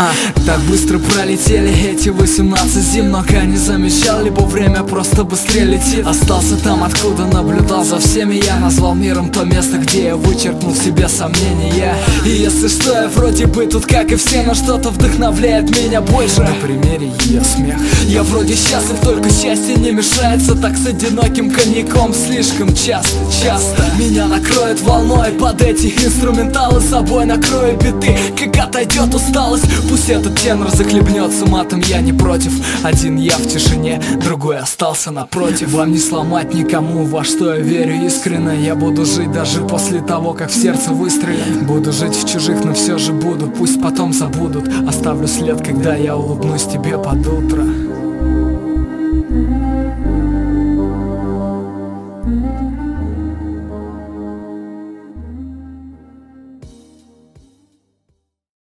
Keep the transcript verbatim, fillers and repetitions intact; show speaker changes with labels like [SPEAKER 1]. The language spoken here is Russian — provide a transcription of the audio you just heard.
[SPEAKER 1] Так быстро пролетели эти восемнадцать зим, но я не замечал, либо время просто быстрее летит. Остался там, откуда наблюдал за всеми я. Назвал миром то место, где я вычеркнул в себе сомнения. И если что, я вроде бы тут как и все, но что-то вдохновляет меня больше. На примере ее смех. Я вроде счастлив, только счастье не мешается так с одиноким коньяком слишком часто, часто. Меня накроет волной под эти инструменталы, собой накрою биты, как отойдет усталость. Пусть этот тенор захлебнется матом, я не против. Один я в тишине, другой остался напротив. Вам не сломать никому, во что я верю искренне. Я буду жить даже после того, как в сердце выстрелят. Буду жить в чужих, но все же буду, пусть потом забудут. Оставлю след, когда я улыбнусь тебе под утро.